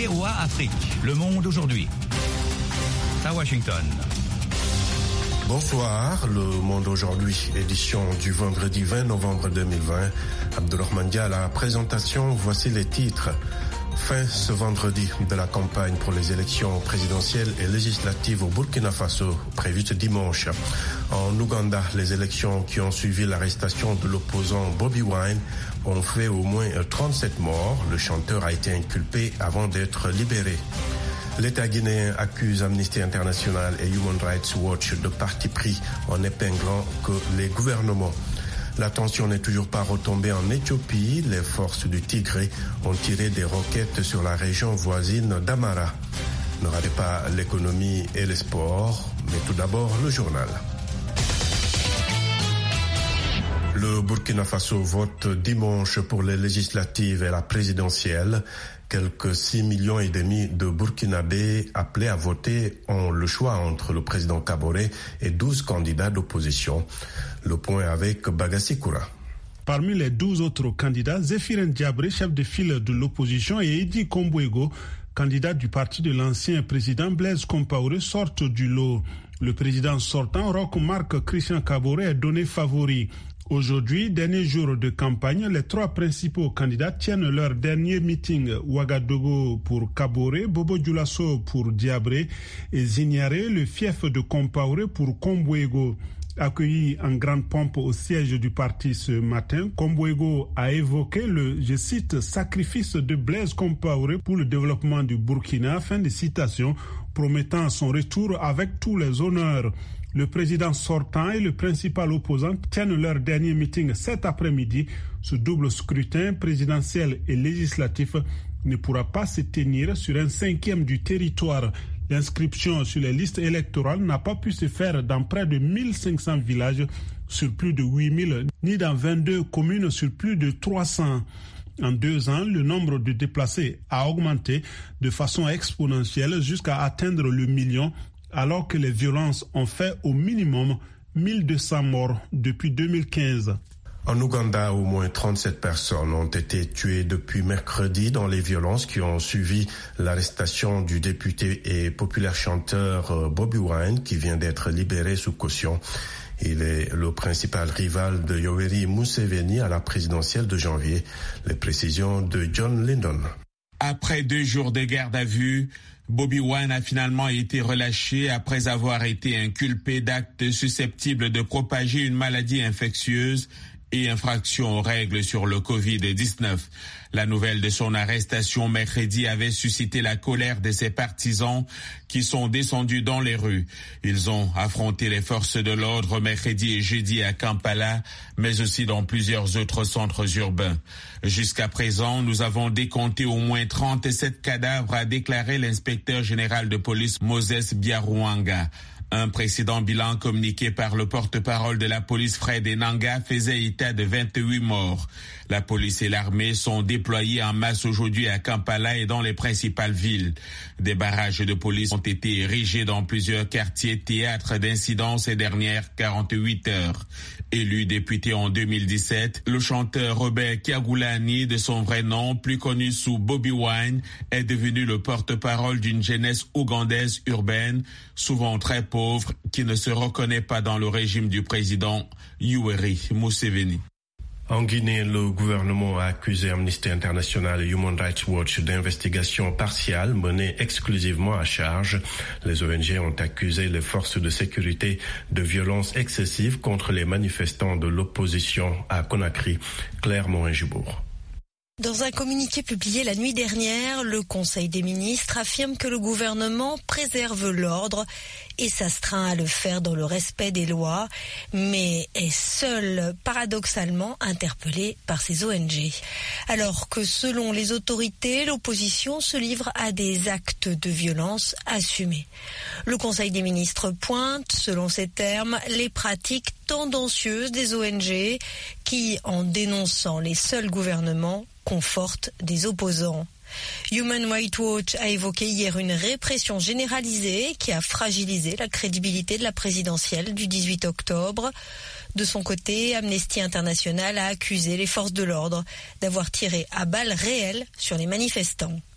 VOA Afrique, Le Monde aujourd'hui. À Washington. Bonsoir, Le Monde aujourd'hui, édition du vendredi 20 novembre 2020. Abdourahmane Dia à la présentation, voici les titres. Fin ce vendredi de la campagne pour les élections présidentielles et législatives au Burkina Faso, prévue ce dimanche. En Ouganda, les élections qui ont suivi l'arrestation de l'opposant Bobi Wine ont fait au moins 37 morts. Le chanteur a été inculpé avant d'être libéré. L'État guinéen accuse Amnesty International et Human Rights Watch de parti pris en épinglant que les gouvernements. La tension n'est toujours pas retombée en Éthiopie. Les forces du Tigré ont tiré des roquettes sur la région voisine d'Amara. Ne ratez pas l'économie et les sports, mais tout d'abord le journal. Le Burkina Faso vote dimanche pour les législatives et la présidentielle. Quelques 6,5 millions de Burkinabés appelés à voter ont le choix entre le président Kaboré et 12 candidats d'opposition. Le point avec Bagassi Koura. Parmi les 12 autres candidats, Zéphirin Diabré, chef de file de l'opposition, et Edi Kombouego, candidat du parti de l'ancien président Blaise Compaoré, sortent du lot. Le président sortant, Roch Marc Christian Kaboré, est donné favori. Aujourd'hui, dernier jour de campagne, les trois principaux candidats tiennent leur dernier meeting. Ouagadougou pour Kaboré, Bobo Dioulasso pour Diabré et Zignaré, le fief de Compaoré, pour Kombouego. Accueilli en grande pompe au siège du parti ce matin, Kombouego a évoqué le, je cite, sacrifice de Blaise Compaoré pour le développement du Burkina, fin de citation, promettant son retour avec tous les honneurs. Le président sortant et le principal opposant tiennent leur dernier meeting cet après-midi. Ce double scrutin présidentiel et législatif ne pourra pas se tenir sur un cinquième du territoire. L'inscription sur les listes électorales n'a pas pu se faire dans près de 1500 villages sur plus de 8000, ni dans 22 communes sur plus de 300. En 2 ans, le nombre de déplacés a augmenté de façon exponentielle jusqu'à atteindre le million, alors que les violences ont fait au minimum 1200 morts depuis 2015. En Ouganda, au moins 37 personnes ont été tuées depuis mercredi dans les violences qui ont suivi l'arrestation du député et populaire chanteur Bobi Wine, qui vient d'être libéré sous caution. Il est le principal rival de Yoweri Museveni à la présidentielle de janvier. Les précisions de John Lyndon. Après 2 jours de garde à vue, Bobi Wine a finalement été relâché après avoir été inculpé d'actes susceptibles de propager une maladie infectieuse et infraction aux règles sur le Covid-19. La nouvelle de son arrestation mercredi avait suscité la colère de ses partisans qui sont descendus dans les rues. Ils ont affronté les forces de l'ordre mercredi et jeudi à Kampala, mais aussi dans plusieurs autres centres urbains. Jusqu'à présent, nous avons décompté au moins 37 cadavres, a déclaré l'inspecteur général de police Moses Biarouanga. Un précédent bilan communiqué par le porte-parole de la police Fred Enanga faisait état de 28 morts. La police et l'armée sont déployés en masse aujourd'hui à Kampala et dans les principales villes. Des barrages de police ont été érigés dans plusieurs quartiers théâtres d'incidents ces dernières 48 heures. Élu député en 2017, le chanteur Robert Kyagulanyi, de son vrai nom, plus connu sous Bobi Wine, est devenu le porte-parole d'une jeunesse ougandaise urbaine, souvent très pauvre, qui ne se reconnaît pas dans le régime du président Yoweri Museveni. En Guinée, le gouvernement a accusé Amnesty International et Human Rights Watch d'investigations partiales menées exclusivement à charge. Les ONG ont accusé les forces de sécurité de violences excessives contre les manifestants de l'opposition à Conakry. Claire Morin-Jubour. Dans un communiqué publié la nuit dernière, le Conseil des ministres affirme que le gouvernement préserve l'ordre et s'astreint à le faire dans le respect des lois, mais est seul, paradoxalement, interpellé par ces ONG. Alors que, selon les autorités, l'opposition se livre à des actes de violence assumés. Le Conseil des ministres pointe, selon ses termes, les pratiques tendancieuses des ONG qui, en dénonçant les seuls gouvernements, confortent des opposants. Human Rights Watch a évoqué hier une répression généralisée qui a fragilisé la crédibilité de la présidentielle du 18 octobre. De son côté, Amnesty International a accusé les forces de l'ordre d'avoir tiré à balles réelles sur les manifestants.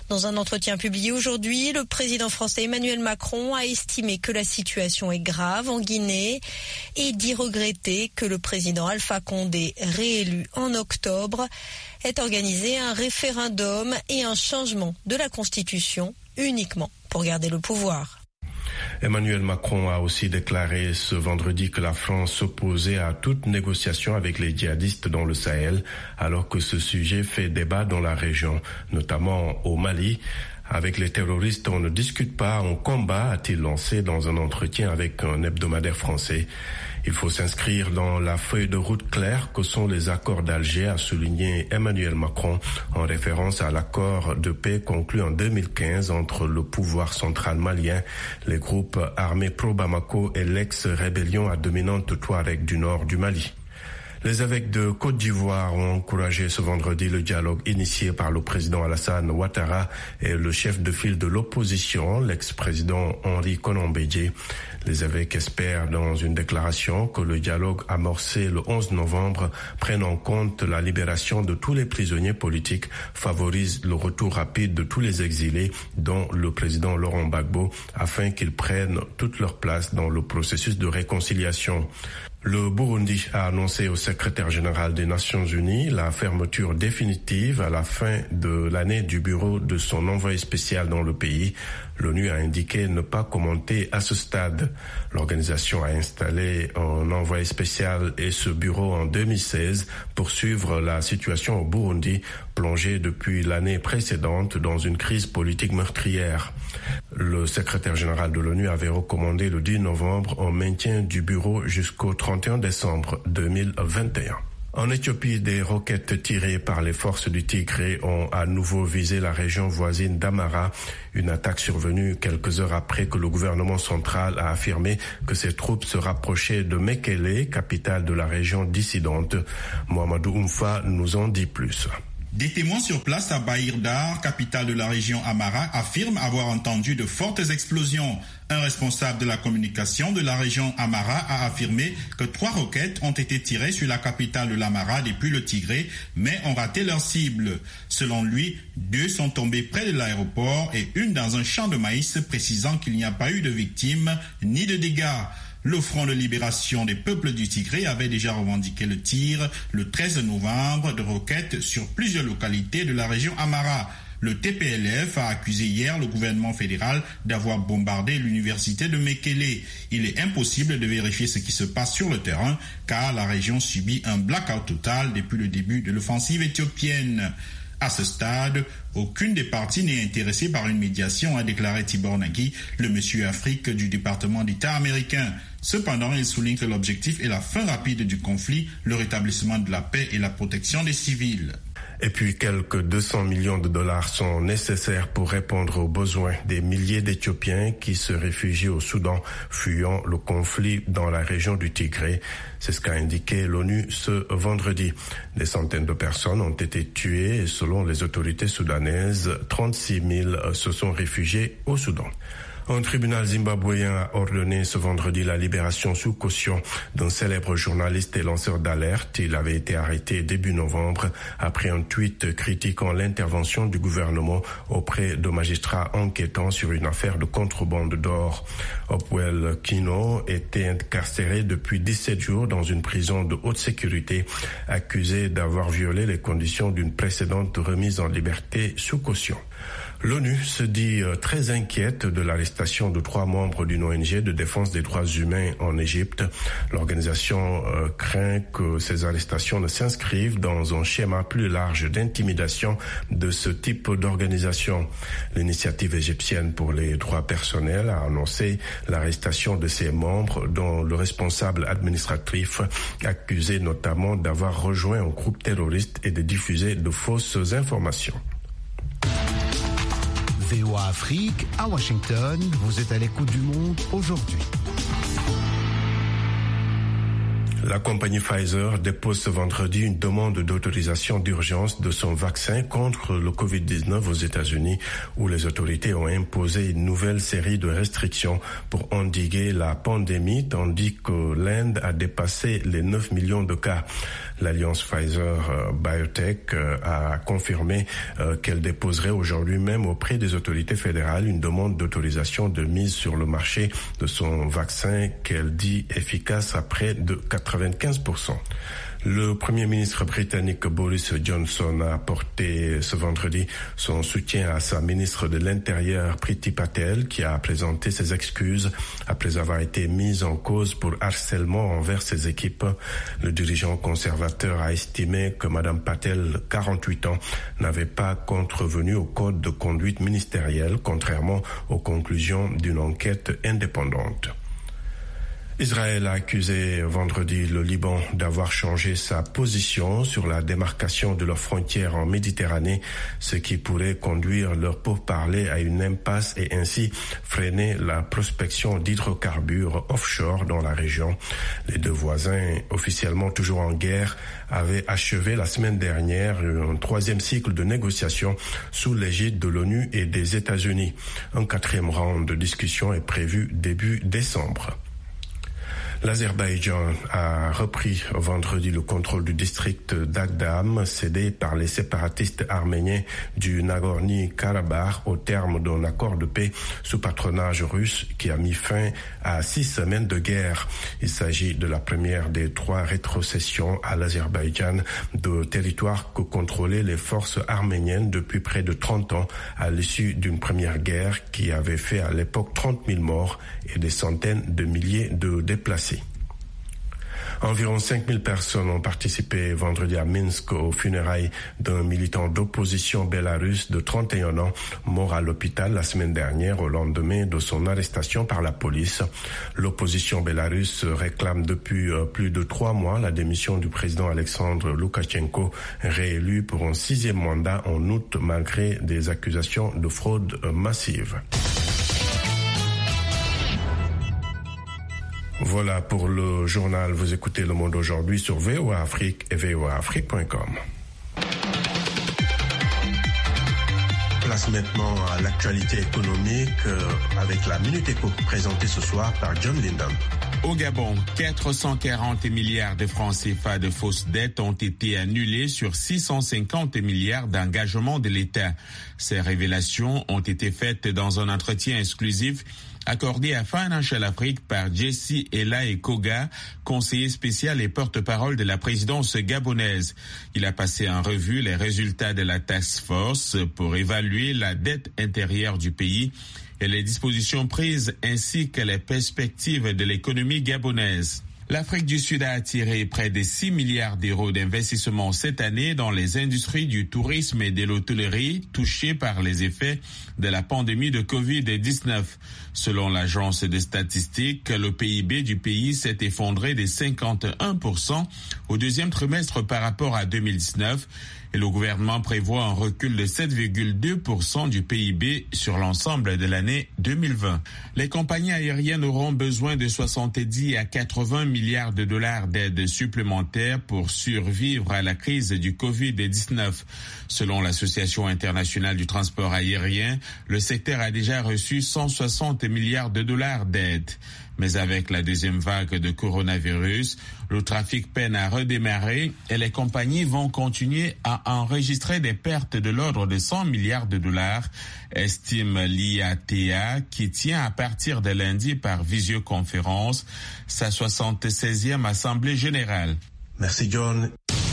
Dans un entretien publié aujourd'hui, le président français Emmanuel Macron a estimé que la situation est grave en Guinée et dit regretter que le président Alpha Condé, réélu en octobre, ait organisé un référendum et un changement de la Constitution uniquement pour garder le pouvoir. Emmanuel Macron a aussi déclaré ce vendredi que la France s'opposait à toute négociation avec les djihadistes dans le Sahel, alors que ce sujet fait débat dans la région, notamment au Mali. Avec les terroristes, on ne discute pas, on combat, a-t-il lancé dans un entretien avec un hebdomadaire français. Il faut s'inscrire dans la feuille de route claire que sont les accords d'Alger, a souligné Emmanuel Macron en référence à l'accord de paix conclu en 2015 entre le pouvoir central malien, les groupes armés pro-Bamako et l'ex-rébellion à dominante Touareg du nord du Mali. Les évêques de Côte d'Ivoire ont encouragé ce vendredi le dialogue initié par le président Alassane Ouattara et le chef de file de l'opposition, l'ex-président Henri Konan Bédié. Les évêques espèrent dans une déclaration que le dialogue amorcé le 11 novembre prenne en compte la libération de tous les prisonniers politiques, favorise le retour rapide de tous les exilés, dont le président Laurent Gbagbo, afin qu'ils prennent toute leur place dans le processus de réconciliation. Le Burundi a annoncé au secrétaire général des Nations Unies la fermeture définitive à la fin de l'année du bureau de son envoyé spécial dans le pays. L'ONU a indiqué ne pas commenter à ce stade. L'organisation a installé un envoyé spécial et ce bureau en 2016 pour suivre la situation au Burundi, plongé depuis l'année précédente dans une crise politique meurtrière. Le secrétaire général de l'ONU avait recommandé le 10 novembre un maintien du bureau jusqu'au 31 décembre 2021. En Éthiopie, des roquettes tirées par les forces du Tigré ont à nouveau visé la région voisine d'Amara, une attaque survenue quelques heures après que le gouvernement central a affirmé que ses troupes se rapprochaient de Mekele, capitale de la région dissidente. Mohamedou Oumfa nous en dit plus. Des témoins sur place à Bahir-Dar, capitale de la région Amara, affirment avoir entendu de fortes explosions. Un responsable de la communication de la région Amara a affirmé que 3 roquettes ont été tirées sur la capitale de l'Amara depuis le Tigré, mais ont raté leur cible. Selon lui, 2 sont tombées près de l'aéroport et une dans un champ de maïs, précisant qu'il n'y a pas eu de victimes ni de dégâts. Le Front de libération des peuples du Tigré avait déjà revendiqué le tir le 13 novembre de roquettes sur plusieurs localités de la région Amara. Le TPLF a accusé hier le gouvernement fédéral d'avoir bombardé l'université de Mekele. Il est impossible de vérifier ce qui se passe sur le terrain car la région subit un blackout total depuis le début de l'offensive éthiopienne. À ce stade, aucune des parties n'est intéressée par une médiation, a déclaré Tibor Nagui, le monsieur Afrique du département d'État américain. Cependant, il souligne que l'objectif est la fin rapide du conflit, le rétablissement de la paix et la protection des civils. Et puis quelques 200 millions de dollars sont nécessaires pour répondre aux besoins des milliers d'Éthiopiens qui se réfugient au Soudan, fuyant le conflit dans la région du Tigré. C'est ce qu'a indiqué l'ONU ce vendredi. Des centaines de personnes ont été tuées et selon les autorités soudanaises, 36 000 se sont réfugiés au Soudan. Un tribunal zimbabwéen a ordonné ce vendredi la libération sous caution d'un célèbre journaliste et lanceur d'alerte. Il avait été arrêté début novembre après un tweet critiquant l'intervention du gouvernement auprès de magistrats enquêtant sur une affaire de contrebande d'or. Hopewell Kino était incarcéré depuis 17 jours dans une prison de haute sécurité, accusé d'avoir violé les conditions d'une précédente remise en liberté sous caution. L'ONU se dit très inquiète de l'arrestation de 3 membres d'une ONG de défense des droits humains en Égypte. L'organisation craint que ces arrestations ne s'inscrivent dans un schéma plus large d'intimidation de ce type d'organisation. L'initiative égyptienne pour les droits personnels a annoncé l'arrestation de ses membres, dont le responsable administratif accusé notamment d'avoir rejoint un groupe terroriste et de diffuser de fausses informations. VOA Afrique, à Washington, vous êtes à l'écoute du monde aujourd'hui. La compagnie Pfizer dépose ce vendredi une demande d'autorisation d'urgence de son vaccin contre le Covid-19 aux États-Unis, où les autorités ont imposé une nouvelle série de restrictions pour endiguer la pandémie, tandis que l'Inde a dépassé les 9 millions de cas. L'alliance Pfizer-BioNTech a confirmé qu'elle déposerait aujourd'hui même auprès des autorités fédérales une demande d'autorisation de mise sur le marché de son vaccin qu'elle dit efficace à près de 95%. Le Premier ministre britannique Boris Johnson a apporté ce vendredi son soutien à sa ministre de l'Intérieur Priti Patel, qui a présenté ses excuses après avoir été mise en cause pour harcèlement envers ses équipes. Le dirigeant conservateur a estimé que Mme Patel, 48 ans, n'avait pas contrevenu au code de conduite ministérielle, contrairement aux conclusions d'une enquête indépendante. Israël a accusé vendredi le Liban d'avoir changé sa position sur la démarcation de leurs frontières en Méditerranée, ce qui pourrait conduire leurs pourparlers à une impasse et ainsi freiner la prospection d'hydrocarbures offshore dans la région. Les deux voisins, officiellement toujours en guerre, avaient achevé la semaine dernière un troisième cycle de négociations sous l'égide de l'ONU et des États-Unis. Un quatrième round de discussion est prévu début décembre. L'Azerbaïdjan a repris vendredi le contrôle du district d'Agdam, cédé par les séparatistes arméniens du Nagorno-Karabakh au terme d'un accord de paix sous patronage russe qui a mis fin à 6 semaines de guerre. Il s'agit de la première des 3 rétrocessions à l'Azerbaïdjan de territoire que contrôlaient les forces arméniennes depuis près de 30 ans à l'issue d'une première guerre qui avait fait à l'époque 30 000 morts et des centaines de milliers de déplacés. Environ 5000 personnes ont participé vendredi à Minsk aux funérailles d'un militant d'opposition bélarusse de 31 ans, mort à l'hôpital la semaine dernière au lendemain de son arrestation par la police. L'opposition bélarusse réclame depuis plus de 3 mois la démission du président Alexandre Loukachenko, réélu pour un 6e mandat en août malgré des accusations de fraude massive. Voilà pour le journal. Vous écoutez Le Monde aujourd'hui sur VOA Afrique et voaafrique.com. Place maintenant à l'actualité économique avec la Minute Éco présentée ce soir par John Linden. Au Gabon, 440 milliards de francs CFA de fausses dettes ont été annulées sur 650 milliards d'engagements de l'État. Ces révélations ont été faites dans un entretien exclusif accordé à Financial Afrique par Jesse Ela Koga, conseiller spécial et porte-parole de la présidence gabonaise. Il a passé en revue les résultats de la task force pour évaluer la dette intérieure du pays et les dispositions prises ainsi que les perspectives de l'économie gabonaise. L'Afrique du Sud a attiré près de 6 milliards d'euros d'investissement cette année dans les industries du tourisme et de l'hôtellerie touchées par les effets de la pandémie de Covid-19. Selon l'agence de statistiques, le PIB du pays s'est effondré de 51% au deuxième trimestre par rapport à 2019 et le gouvernement prévoit un recul de 7,2% du PIB sur l'ensemble de l'année 2020. Les compagnies aériennes auront besoin de 70 à 80 milliards de dollars d'aide supplémentaires pour survivre à la crise du Covid-19. Selon l'Association internationale du transport aérien, le secteur a déjà reçu 160 milliards de dollars d'aide. Mais avec la deuxième vague de coronavirus, le trafic peine à redémarrer et les compagnies vont continuer à enregistrer des pertes de l'ordre de 100 milliards de dollars, estime l'IATA, qui tient à partir de lundi par visioconférence sa 76e Assemblée générale. Merci John.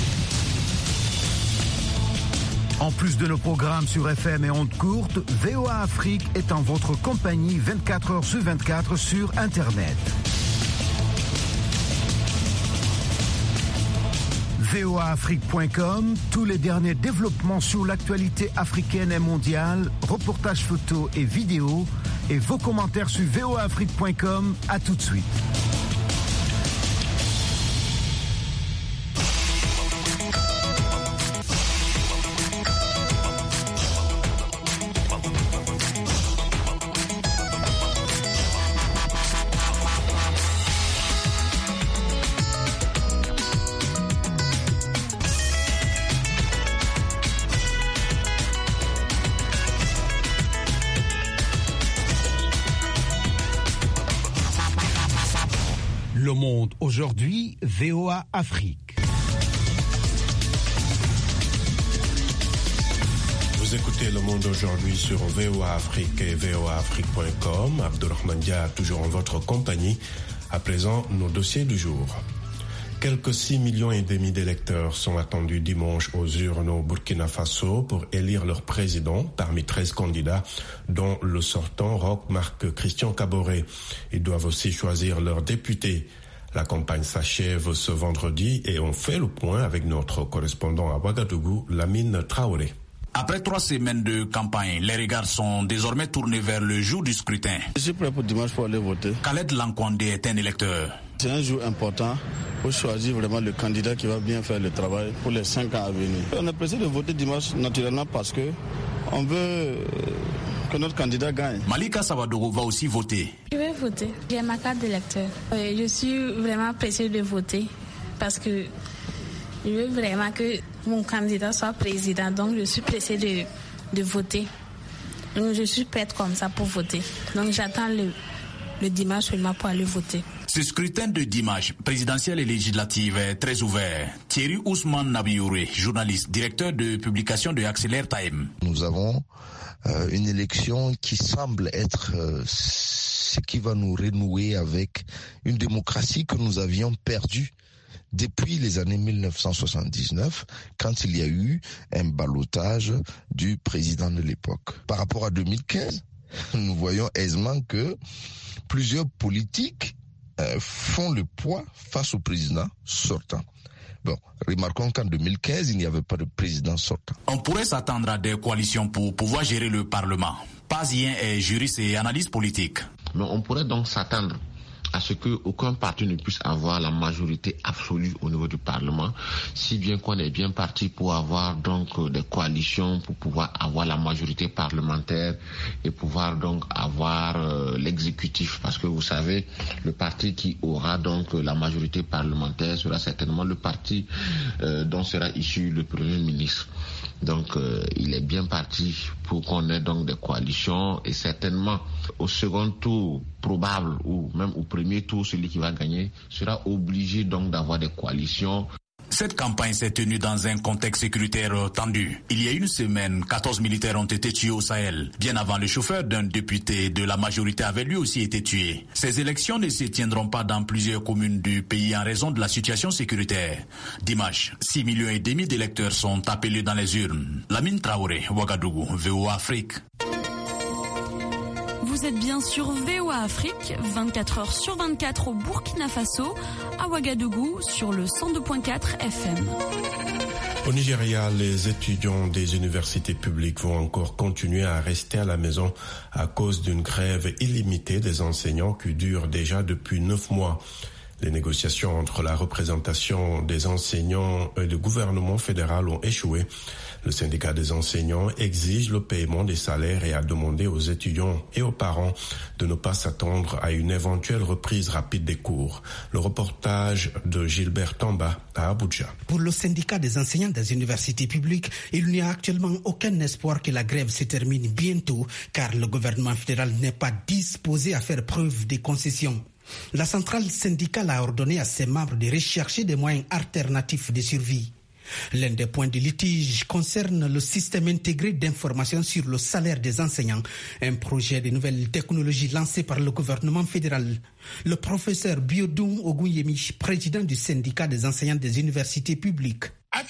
En plus de nos programmes sur FM et ondes courtes, VOA Afrique est en votre compagnie 24 heures sur 24 sur Internet. voaafrique.com, tous les derniers développements sur l'actualité africaine et mondiale, reportages photos et vidéos, et vos commentaires sur voaafrique.com. À tout de suite. Monde aujourd'hui, VOA Afrique. Vous écoutez Le Monde aujourd'hui sur VOA Afrique et voaafrique.com. Abdulrahman Dia, toujours en votre compagnie. À présent, nos dossiers du jour. Quelques 6,5 millions d'électeurs sont attendus dimanche aux urnes au Burkina Faso pour élire leur président parmi 13 candidats, dont le sortant Roch Marc Christian Kaboré. Ils doivent aussi choisir leur député. La campagne s'achève ce vendredi et on fait le point avec notre correspondant à Ouagadougou, Lamine Traoré. Après 3 semaines de campagne, les regards sont désormais tournés vers le jour du scrutin. Je suis prêt pour dimanche pour aller voter. Khaled Lankwandé est un électeur. C'est un jour important pour choisir vraiment le candidat qui va bien faire le travail pour les 5 ans à venir. On est pressé de voter dimanche naturellement parce que on veut que notre candidat gagne. Malika Sabadogo va aussi voter. Je vais voter. J'ai ma carte d'électeur. Je suis vraiment pressée de voter parce que je veux vraiment que mon candidat soit président, donc je suis pressée de voter. Donc je suis prête comme ça pour voter. Donc j'attends le dimanche seulement pour aller voter. Ce scrutin de dimanche, présidentiel et législatif, est très ouvert. Thierry Ousmane Nabiouré, journaliste, directeur de publication de Accélère Time. Nous avons une élection qui semble être ce qui va nous renouer avec une démocratie que nous avions perdue depuis les années 1979, quand il y a eu un ballotage du président de l'époque. Par rapport à 2015, nous voyons aisément que plusieurs politiques font le poids face au président sortant. Bon, remarquons qu'en 2015, il n'y avait pas de président sortant. On pourrait s'attendre à des coalitions pour pouvoir gérer le Parlement. Pazien est juriste et analyste politique. Mais on pourrait donc s'attendre à ce qu'aucun parti ne puisse avoir la majorité absolue au niveau du Parlement, si bien qu'on est bien parti pour avoir donc des coalitions, pour pouvoir avoir la majorité parlementaire et pouvoir donc avoir l'exécutif. Parce que vous savez, le parti qui aura donc la majorité parlementaire sera certainement le parti dont sera issu le Premier ministre. Donc il est bien parti pour qu'on ait donc des coalitions et certainement au second tour probable ou même au premier tour, celui qui va gagner sera obligé donc d'avoir des coalitions. Cette campagne s'est tenue dans un contexte sécuritaire tendu. Il y a une semaine, 14 militaires ont été tués au Sahel. Bien avant, le chauffeur d'un député de la majorité avait lui aussi été tué. Ces élections ne se tiendront pas dans plusieurs communes du pays en raison de la situation sécuritaire. Dimanche, 6,5 millions d'électeurs sont appelés dans les urnes. Lamine Traoré, Ouagadougou, VOA Afrique. Vous êtes bien sur VOA Afrique, 24 heures sur 24 au Burkina Faso, à Ouagadougou sur le 102.4 FM. Au Nigeria, les étudiants des universités publiques vont encore continuer à rester à la maison à cause d'une grève illimitée des enseignants qui dure déjà depuis 9 mois. Les négociations entre la représentation des enseignants et le gouvernement fédéral ont échoué. Le syndicat des enseignants exige le paiement des salaires et a demandé aux étudiants et aux parents de ne pas s'attendre à une éventuelle reprise rapide des cours. Le reportage de Gilbert Tamba à Abuja. Pour le syndicat des enseignants des universités publiques, il n'y a actuellement aucun espoir que la grève se termine bientôt, car le gouvernement fédéral n'est pas disposé à faire preuve de concessions. La centrale syndicale a ordonné à ses membres de rechercher des moyens alternatifs de survie. L'un des points de litige concerne le système intégré d'information sur le salaire des enseignants, un projet de nouvelles technologies lancé par le gouvernement fédéral. Le professeur Biodun Ogunyemi, président du syndicat des enseignants des universités publiques.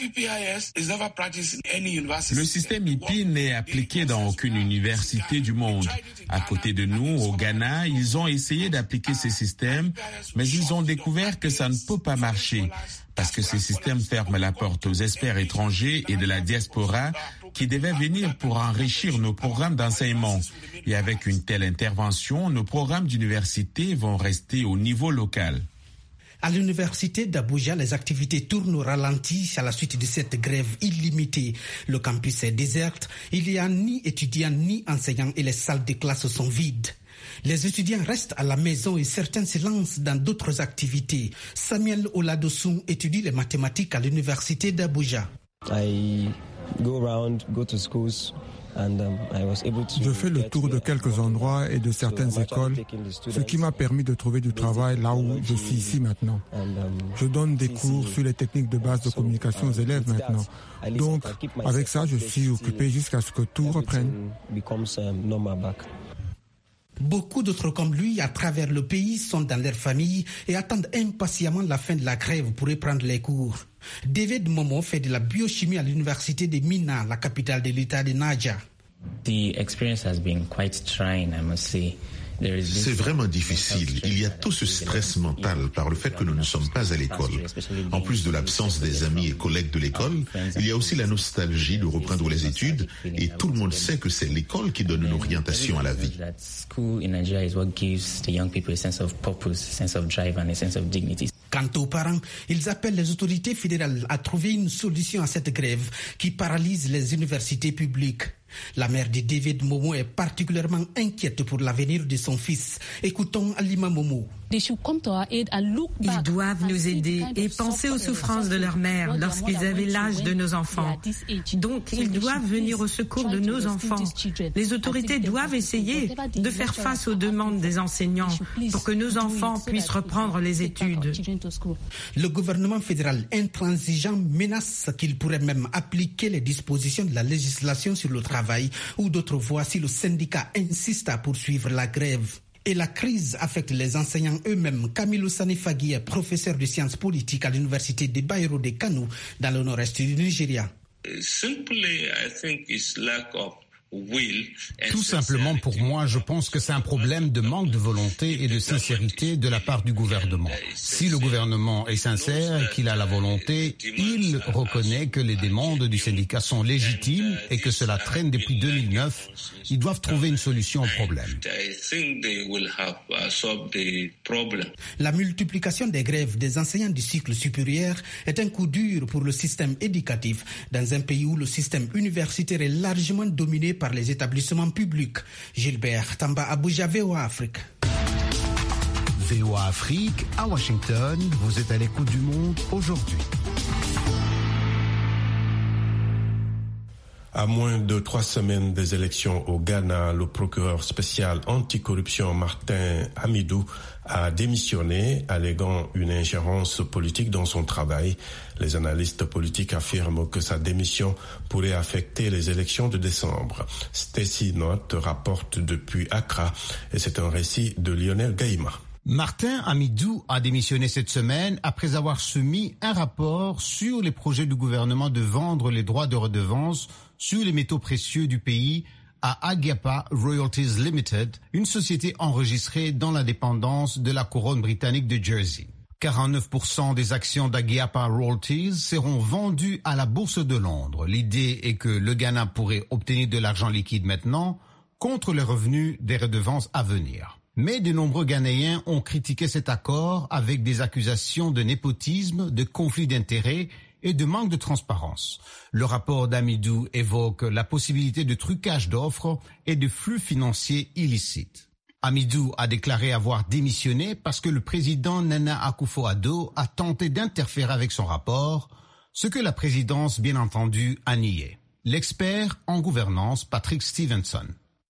Le système IP n'est appliqué dans aucune université du monde. À côté de nous, au Ghana, ils ont essayé d'appliquer ces systèmes, mais ils ont découvert que ça ne peut pas marcher, parce que ces systèmes ferment la porte aux experts étrangers et de la diaspora qui devaient venir pour enrichir nos programmes d'enseignement. Et avec une telle intervention, nos programmes d'université vont rester au niveau local. À l'université d'Abuja, les activités tournent au ralenti à la suite de cette grève illimitée. Le campus est désert, il n'y a ni étudiants ni enseignants et les salles de classe sont vides. Les étudiants restent à la maison et certains se lancent dans d'autres activités. Samuel Oladosun étudie les mathématiques à l'université d'Abuja. Je fais le tour de quelques endroits et de certaines écoles, ce qui m'a permis de trouver du travail là où je suis ici maintenant. Je donne des cours sur les techniques de base de communication aux élèves maintenant. Donc, avec ça, je suis occupé jusqu'à ce que tout reprenne. Beaucoup d'autres comme lui, à travers le pays, sont dans leur famille et attendent impatiemment la fin de la grève pour reprendre les cours. David Momo fait de la biochimie à l'université de Minna, la capitale de l'État de Niger. The experience has been quite trying, I must say. C'est vraiment difficile. Il y a tout ce stress mental par le fait que nous ne sommes pas à l'école. En plus de l'absence des amis et collègues de l'école, il y a aussi la nostalgie de reprendre les études et tout le monde sait que c'est l'école qui donne une orientation à la vie. Quant aux parents, ils appellent les autorités fédérales à trouver une solution à cette grève qui paralyse les universités publiques. La mère de David Momo est particulièrement inquiète pour l'avenir de son fils. Écoutons Alima Momo. Ils doivent nous aider et penser aux souffrances de leur mère lorsqu'ils avaient l'âge de nos enfants. Donc, ils doivent venir au secours de nos enfants. Les autorités doivent essayer de faire face aux demandes des enseignants pour que nos enfants puissent reprendre les études. Le gouvernement fédéral intransigeant menace qu'il pourrait même appliquer les dispositions de la législation sur le travail ou d'autres voies si le syndicat insiste à poursuivre la grève. Et la crise affecte les enseignants eux-mêmes. Camilo Sanifagui est professeur de sciences politiques à l'université de Bayero de Kano, dans le nord-est du Nigeria. Tout simplement, pour moi, je pense que c'est un problème de manque de volonté et de sincérité de la part du gouvernement. Si le gouvernement est sincère et qu'il a la volonté, il reconnaît que les demandes du syndicat sont légitimes et que cela traîne depuis 2009. Ils doivent trouver une solution au problème. La multiplication des grèves des enseignants du cycle supérieur est un coup dur pour le système éducatif dans un pays où le système universitaire est largement dominé par les établissements publics. Gilbert Tamba, Abuja, VOA Afrique. VOA Afrique, à Washington, vous êtes à l'écoute du monde aujourd'hui. À moins de 3 semaines des élections au Ghana, le procureur spécial anticorruption Martin Hamidou a démissionné, alléguant une ingérence politique dans son travail. Les analystes politiques affirment que sa démission pourrait affecter les élections de décembre. Stacy Note rapporte depuis Accra et c'est un récit de Lionel Gaïma. Martin Hamidou a démissionné cette semaine après avoir soumis un rapport sur les projets du gouvernement de vendre les droits de redevance sur les métaux précieux du pays à Agiapa Royalties Limited, une société enregistrée dans la dépendance de la couronne britannique de Jersey. 49% des actions d'Agiapa Royalties seront vendues à la bourse de Londres. L'idée est que le Ghana pourrait obtenir de l'argent liquide maintenant contre les revenus des redevances à venir. Mais de nombreux Ghanéens ont critiqué cet accord avec des accusations de népotisme, de conflit d'intérêts et de manque de transparence. Le rapport d'Hamidou évoque la possibilité de trucage d'offres et de flux financiers illicites. Hamidou a déclaré avoir démissionné parce que le président Nana Akufo-Addo a tenté d'interférer avec son rapport, ce que la présidence, bien entendu, a nié. L'expert en gouvernance, Patrick Stevenson.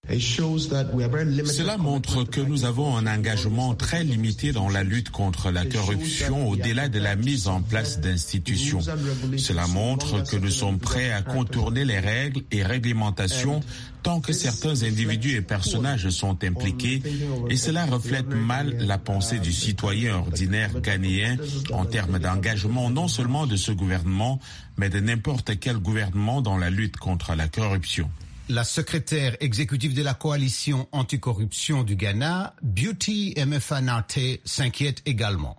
Cela montre que nous avons un engagement très limité dans la lutte contre la corruption au-delà de la mise en place d'institutions. Cela montre que nous sommes prêts à contourner les règles et réglementations tant que certains individus et personnages sont impliqués, et cela reflète mal la pensée du citoyen ordinaire ghanéen en termes d'engagement non seulement de ce gouvernement, mais de n'importe quel gouvernement dans la lutte contre la corruption. La secrétaire exécutive de la coalition anticorruption du Ghana, Beauty Mfa Narté, s'inquiète également.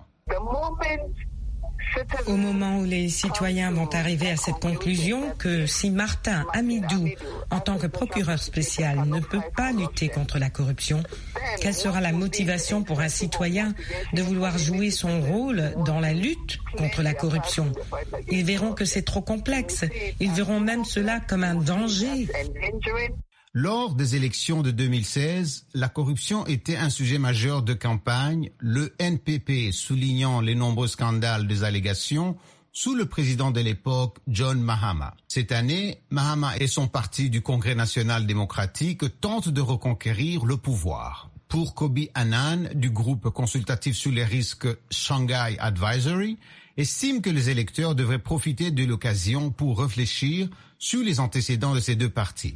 Au moment où les citoyens vont arriver à cette conclusion que si Martin Hamidou, en tant que procureur spécial, ne peut pas lutter contre la corruption, quelle sera la motivation pour un citoyen de vouloir jouer son rôle dans la lutte contre la corruption? Ils verront que c'est trop complexe. Ils verront même cela comme un danger. Lors des élections de 2016, la corruption était un sujet majeur de campagne, le NPP soulignant les nombreux scandales des allégations sous le président de l'époque, John Mahama. Cette année, Mahama et son parti du Congrès national démocratique tentent de reconquérir le pouvoir. Pour Kobi Annan, du groupe consultatif sur les risques Shanghai Advisory, estime que les électeurs devraient profiter de l'occasion pour réfléchir sur les antécédents de ces deux partis.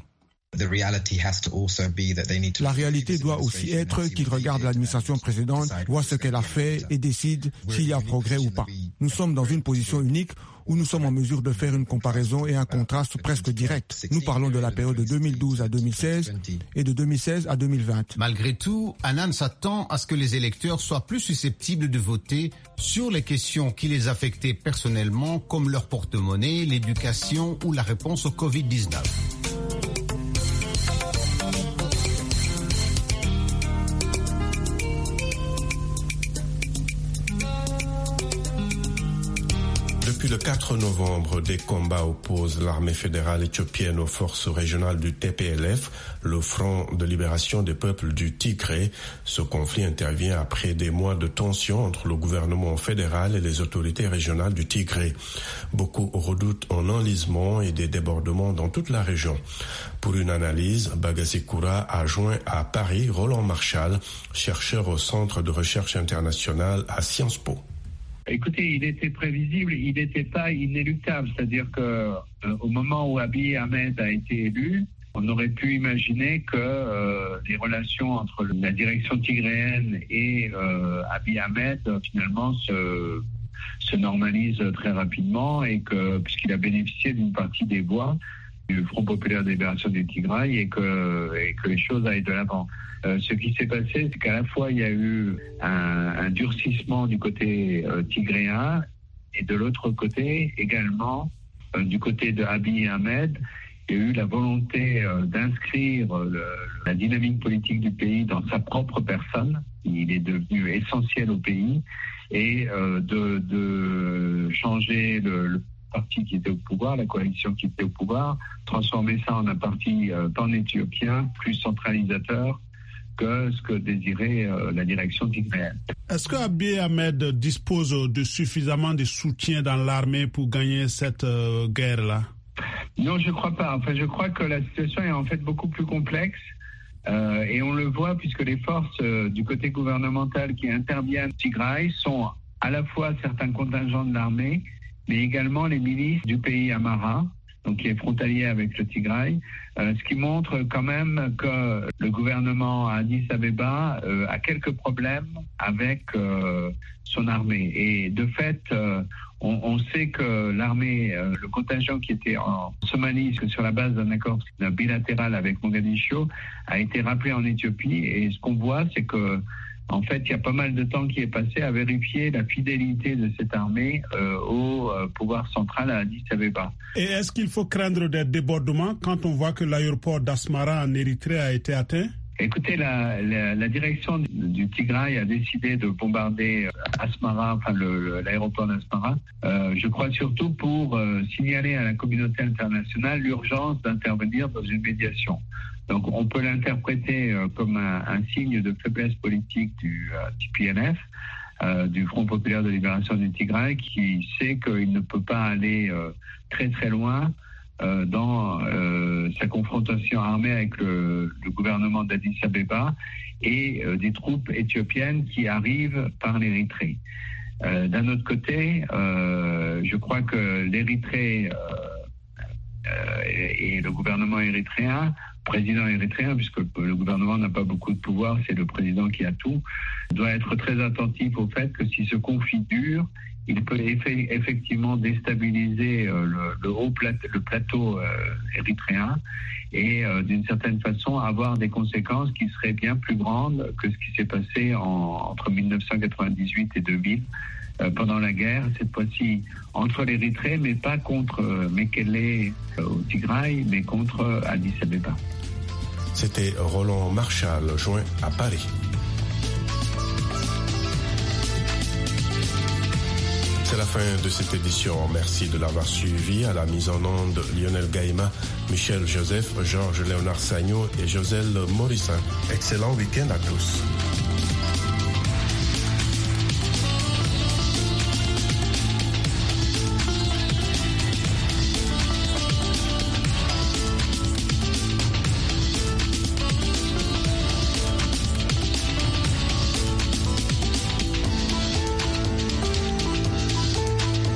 La réalité doit aussi être qu'ils regardent l'administration précédente, voient ce qu'elle a fait et décident s'il y a progrès ou pas. Nous sommes dans une position unique où nous sommes en mesure de faire une comparaison et un contraste presque direct. Nous parlons de la période de 2012 à 2016 et de 2016 à 2020. Malgré tout, Annan s'attend à ce que les électeurs soient plus susceptibles de voter sur les questions qui les affectaient personnellement, comme leur porte-monnaie, l'éducation ou la réponse au Covid-19. Depuis le 4 novembre, des combats opposent l'armée fédérale éthiopienne aux forces régionales du TPLF, le Front de libération des peuples du Tigré. Ce conflit intervient après des mois de tension entre le gouvernement fédéral et les autorités régionales du Tigré. Beaucoup redoutent un enlisement et des débordements dans toute la région. Pour une analyse, Bagasikura a joint à Paris Roland Marchal, chercheur au Centre de recherche internationale à Sciences Po. Écoutez, il était prévisible, il n'était pas inéluctable. C'est-à-dire que au moment où Abiy Ahmed a été élu, on aurait pu imaginer que les relations entre la direction tigréenne et Abiy Ahmed finalement se normalisent très rapidement et que puisqu'il a bénéficié d'une partie des voix du Front populaire de libération du Tigray et que les choses aillent de l'avant. Ce qui s'est passé, c'est qu'à la fois il y a eu un durcissement du côté tigréen et de l'autre côté également du côté de Abiy Ahmed, il y a eu la volonté d'inscrire la dynamique politique du pays dans sa propre personne. Il est devenu essentiel au pays et de changer le parti qui était au pouvoir, la coalition qui était au pouvoir, transformer ça en un parti pan-éthiopien, plus centralisateur que ce que désirait la direction tigréenne. Est-ce que Abiy Ahmed dispose de suffisamment de soutien dans l'armée pour gagner cette guerre-là? Non, je ne crois pas. Enfin, je crois que la situation est en fait beaucoup plus complexe. Et on le voit puisque les forces du côté gouvernemental qui interviennent au Tigray sont à la fois certains contingents de l'armée, mais également les milices du pays Amhara, donc qui est frontalier avec le Tigray, ce qui montre quand même que le gouvernement à Addis Abeba a quelques problèmes avec son armée. Et de fait, on sait que l'armée, le contingent qui était en Somalie, sur la base d'un accord bilatéral avec Mogadiscio, a été rappelé en Éthiopie. Et ce qu'on voit, c'est que en fait, il y a pas mal de temps qui est passé à vérifier la fidélité de cette armée au pouvoir central à Addis Abeba. Et est-ce qu'il faut craindre des débordements quand on voit que l'aéroport d'Asmara en Érythrée a été atteint? Écoutez, la direction du Tigray a décidé de bombarder Asmara, enfin l'aéroport d'Asmara. Je crois surtout pour signaler à la communauté internationale l'urgence d'intervenir dans une médiation. Donc on peut l'interpréter comme un signe de faiblesse politique du TPLF, du Front populaire de libération du Tigray, qui sait qu'il ne peut pas aller très très loin dans sa confrontation armée avec le gouvernement d'Addis Abeba et des troupes éthiopiennes qui arrivent par l'Érythrée. D'un autre côté, je crois que l'Érythrée et le gouvernement érythréen, président érythréen, puisque le gouvernement n'a pas beaucoup de pouvoir, c'est le président qui a tout, doit être très attentif au fait que si ce conflit dure, il peut effectivement déstabiliser le plateau érythréen et d'une certaine façon avoir des conséquences qui seraient bien plus grandes que ce qui s'est passé entre 1998 et 2000 pendant la guerre, cette fois-ci entre l'Érythrée, mais pas contre Mekele au Tigray, mais contre Addis Abeba. C'était Roland Marchal, joint à Paris. C'est la fin de cette édition. Merci de l'avoir suivi. À la mise en onde, Lionel Gaïma, Michel Joseph, Georges Léonard Sagno et Joselle Morissin. Excellent week-end à tous.